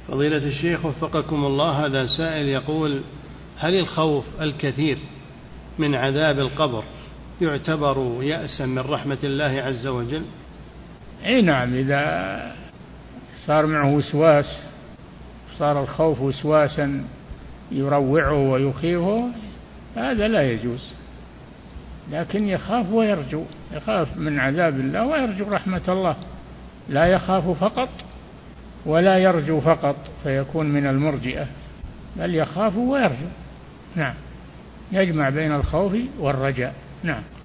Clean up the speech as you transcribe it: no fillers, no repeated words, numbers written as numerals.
فضيلة الشيخ وفقكم الله، هذا سائل يقول: هل الخوف الكثير من عذاب القبر يعتبر يأسا من رحمة الله عز وجل؟ أي نعم، إذا صار معه وسواس، صار الخوف وسواسا يروعه ويخيفه، هذا لا يجوز. لكن يخاف ويرجو، يخاف من عذاب الله ويرجو رحمة الله، لا يخاف فقط ولا يرجو فقط فيكون من المرجئة، بل يخاف ويرجو. نعم، يجمع بين الخوف والرجاء. نعم.